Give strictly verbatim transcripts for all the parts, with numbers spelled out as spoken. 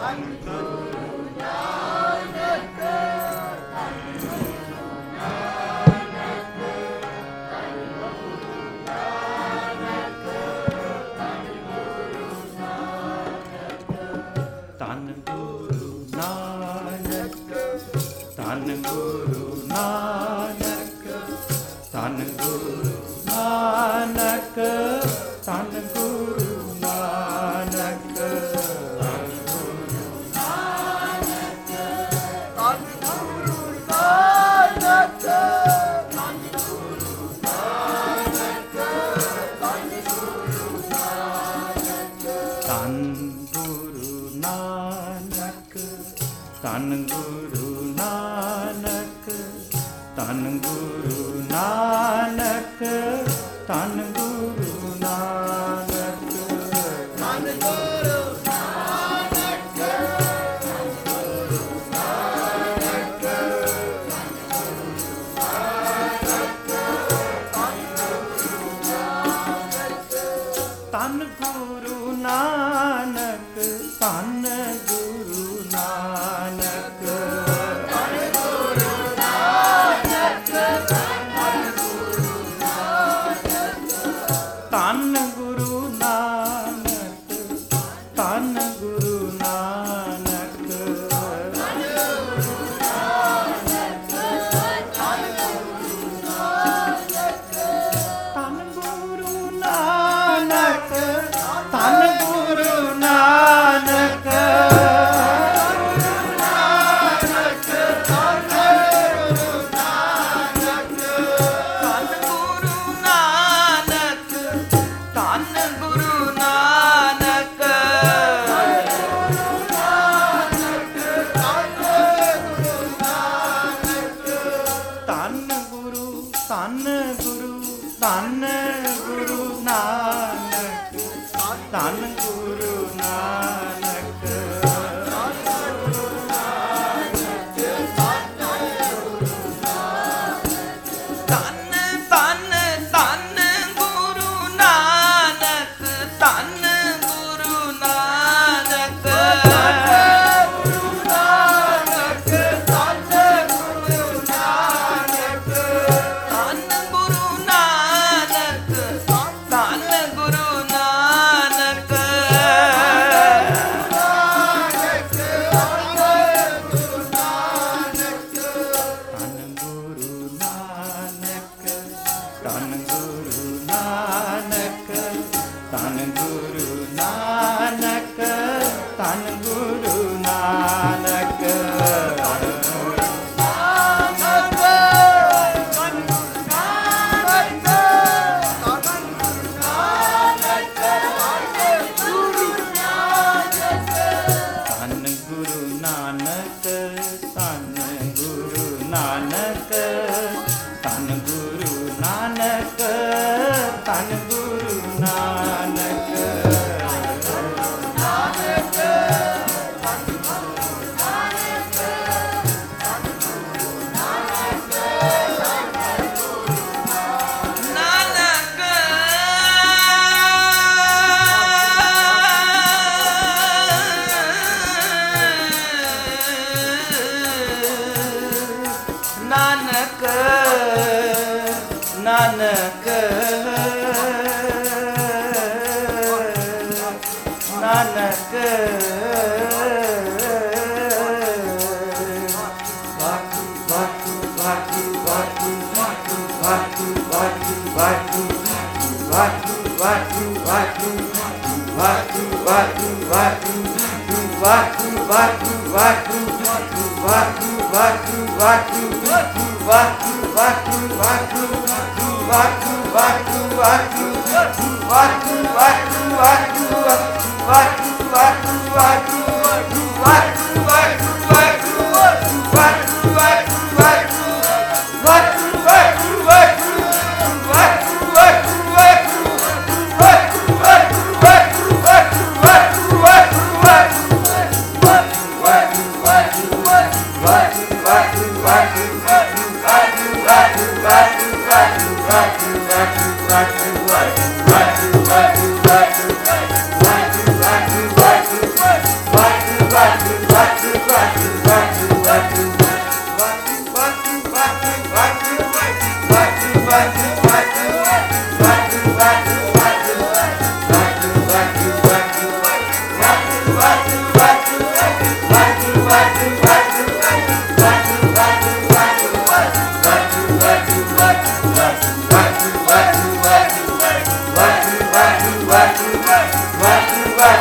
Right.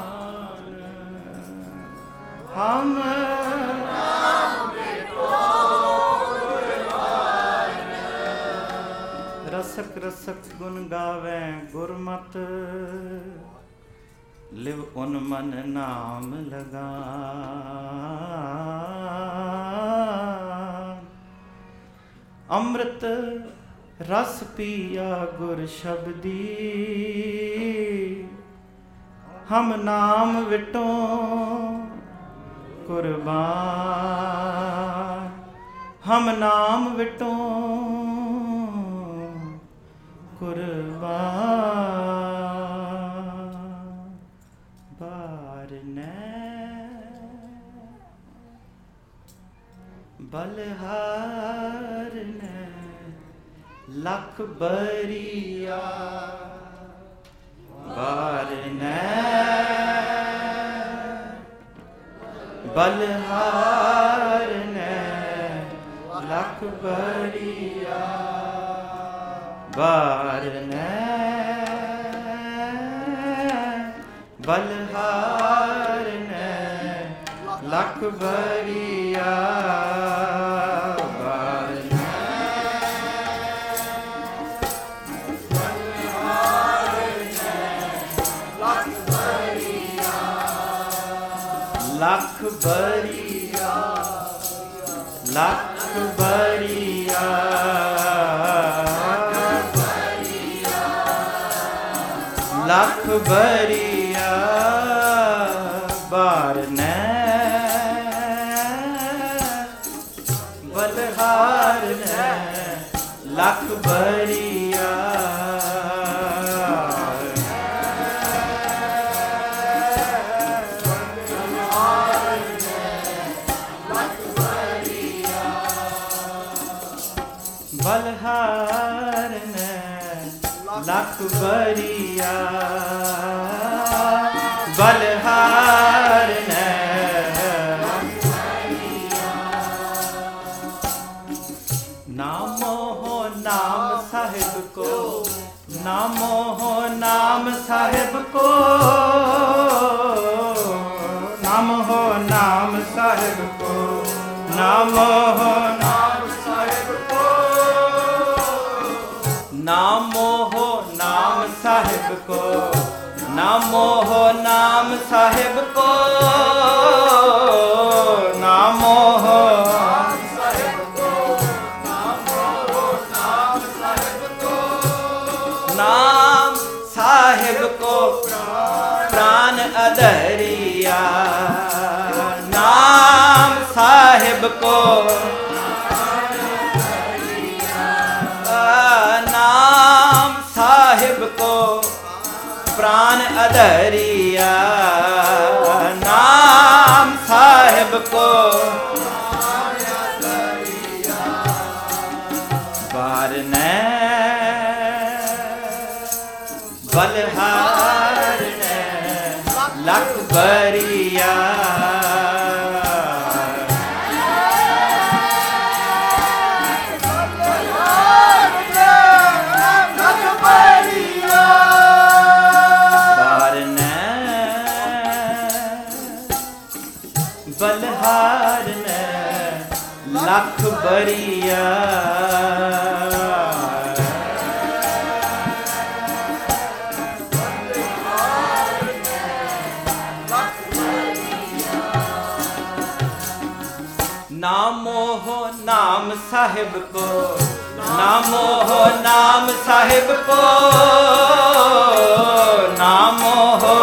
हम रसक रसक गुण गावे गुरमत लिव उन मन नाम लगा अमृत रस पिया गुर शब्दी हम नाम विटो कुर्बान हम नाम विटो कुर्बान बार ने बलहार ने लख बरिया बार ने बलहार ने लख बरिया बार ने बलहार ने लख बरिया बार ने बलहार ने लख बरिया लख बरिया लख बरिया लख बरिया बार ने बलहार ने लख बरिया बलहार ने लख बरिया बलहार ने नामो हो नाम साहिब को नामो हो नाम साहिब को नाम हो नाम साहिब को नामो हो नाम साहिब को नामो हो नाम साहिब को नामो हो नाम साहिब को नामो हो नाम साहिब को नामो हो नाम साहिब को नाम साहिब को प्राण अधरिया नाम साहिब को नाम साहिब को प्राण अधरिया नाम साहिब को बार ने बलहार ने लख बरिया बलहार ने लख बरिया नामो हो नाम साहिब को नामो हो नाम साहिब को नामो हो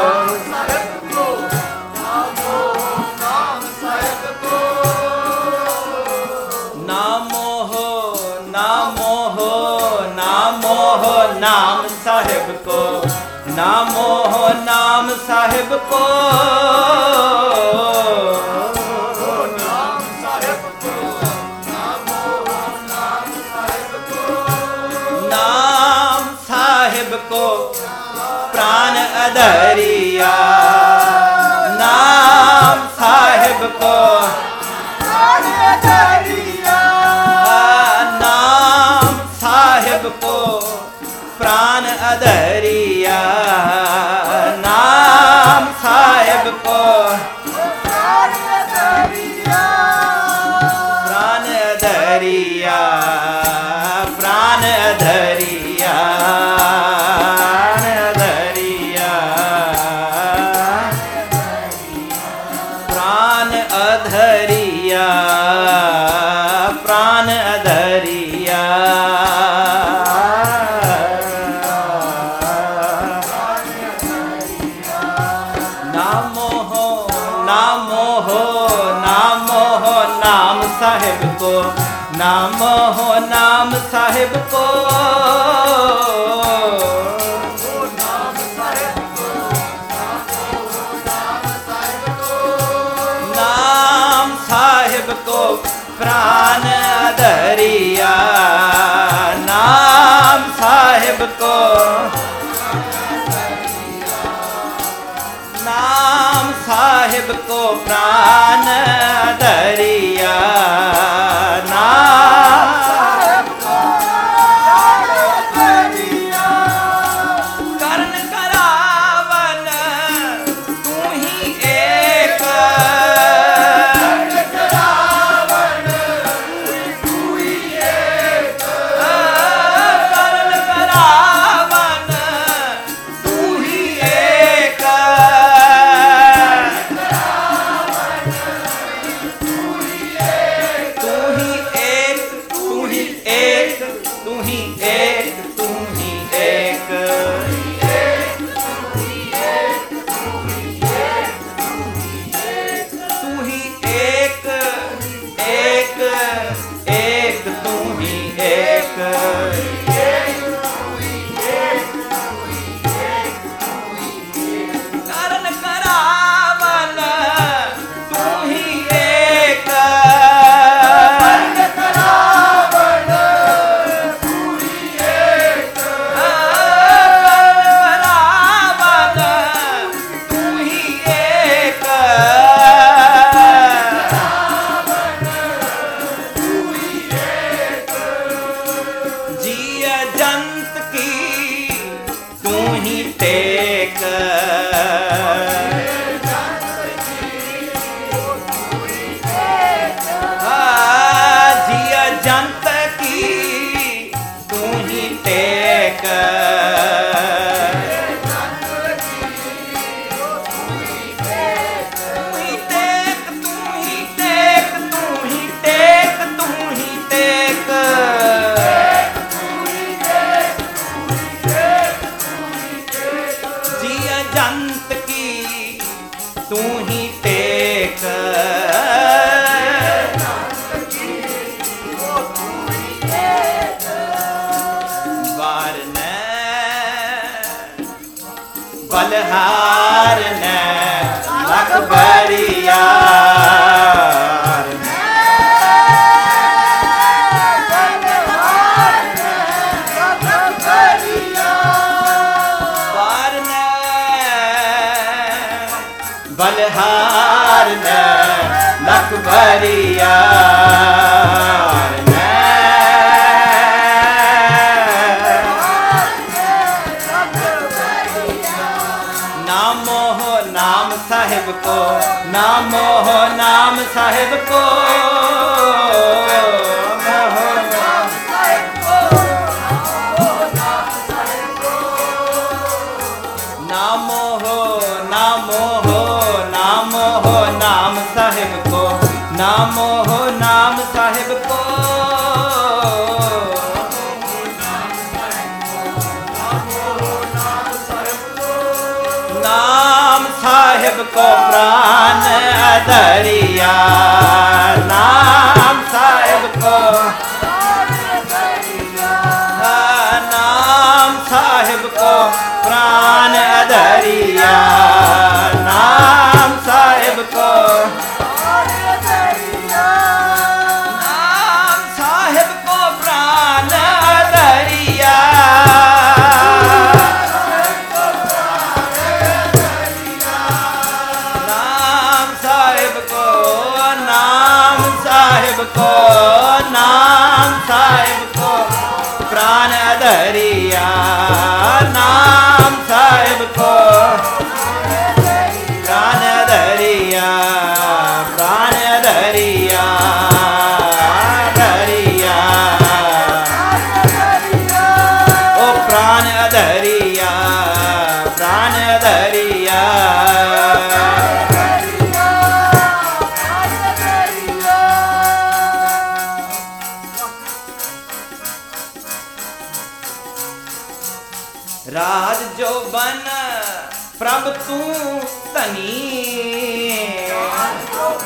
नाम साहिब को नामो हो नाम साहिब को नाम साहिब को नामो हो नाम साहिब को नाम साहिब को प्राण अधरिया नाम साहिब को प्राण अधरिया नाम साहिब को प्राण अधरिया नाम अधरिया प्राण अधरिया नामो हो नामो हो नामो हो नाम साहिब को नामो हो नाम साहिब को को प्राण अधरिया नाम साहिब को नाम साहिब को प्राण अधरिया नाम कर्ण करावन तू ही एक बलहार ने अकबरिया बलहार ने लखबरिया नामो हो नाम साहिब को नामो हो नाम साहिब को नामो हो नामो हो नामो हो नाम साहिब को नामो हो नाम साहिब को नाम साहिब को प्राण अधरिया नाम साहिब को नाम साहिब को प्राण अधरिया नाम साहिब को नाम साहिब को प्राण अधरिया नाम साहिब को नाम साहिब को नाम साहिब को प्राण अधरिया नाम साहिब को प्राण अधरिया प्राण अधरिया अधरिया ओ प्राण अधरिया प्राण अधरिया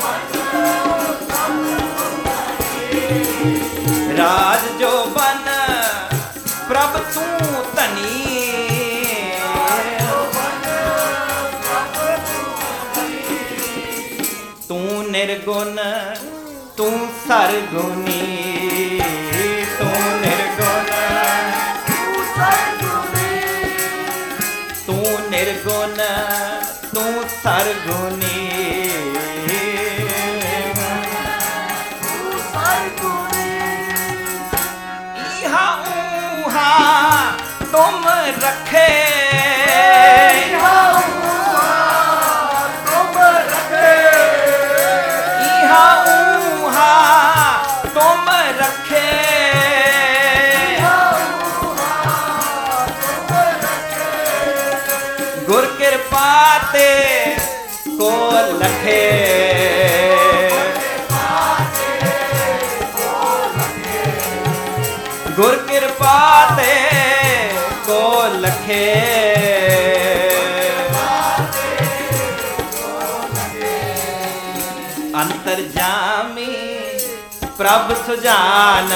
राज जो बन प्रभ तू धनी, तू निर्गुण तू सरगुनी, तू निर्गुण तू निर्गुण तू सरगुनी। इहा ऊहा तुम रखे, इहा ऊहा तुम रखे, गुर कृपा ते को लखे, गुर कृपा ते को लखे। अंतर्जामी प्रभ सुजान,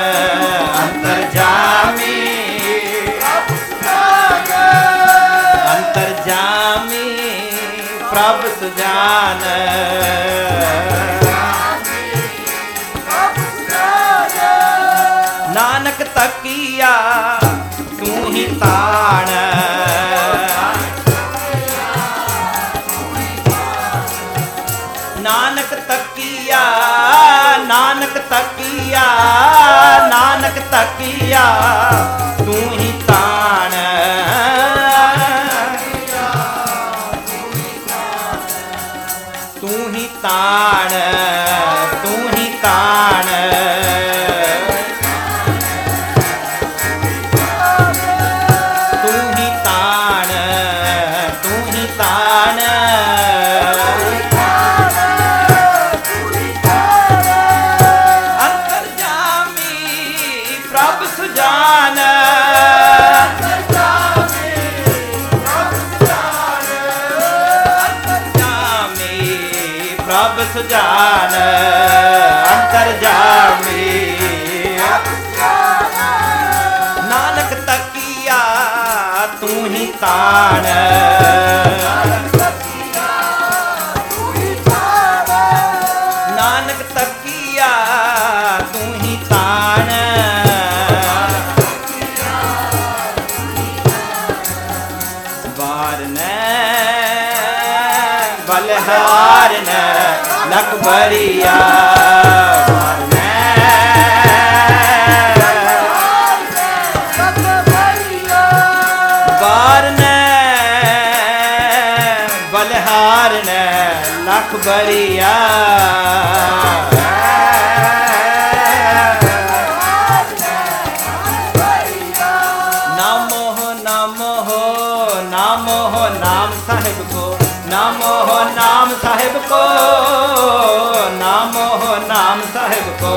अंतर्जामी अंतर्जामी प्रभ सुजान, नानक तकिया तू ही ताण, नानक तकिया नानक तकिया नानक तकिया तू ही ताण, तू ही ताण तू ही ताण, तू ही ताण तू ही ताण, अंतर्जामी प्रभ सुजान, प्रभ सुजान, अंतर्जामी नानक तकिया तू ही ताण, नानक तकिया तू ही ताण, वार ने बलहार ने लख बरिया, बार ने बलहार ने लख बरिया, नामो हो नामो हो नामो हो नाम साहिब को, नामो हो नाम साहिब को, नामो हो नाम साहिब को,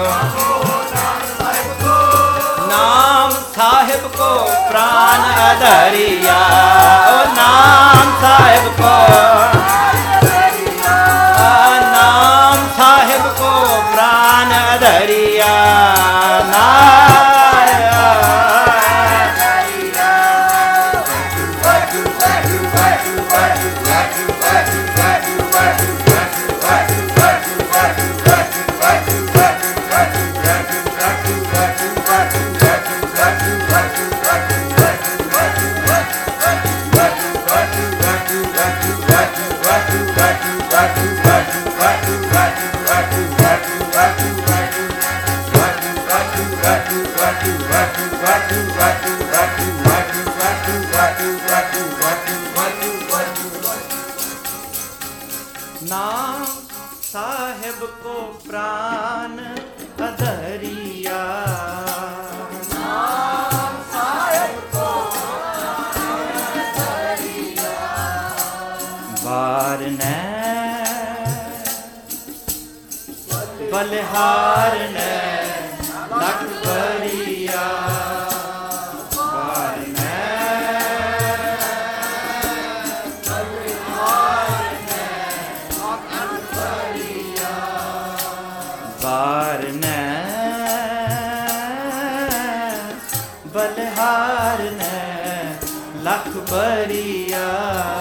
नाम साहिब को प्राण अधरिया, ओ नाम साहिब को, नाम साहिब को प्राण अधरिया, नाम साहिब को प्राण अधरिया, नाम साहिब को बार ने बलिहार ने लख बरिया, बार ने बलिहार ने लख बरिया, ਬਰੀਆ।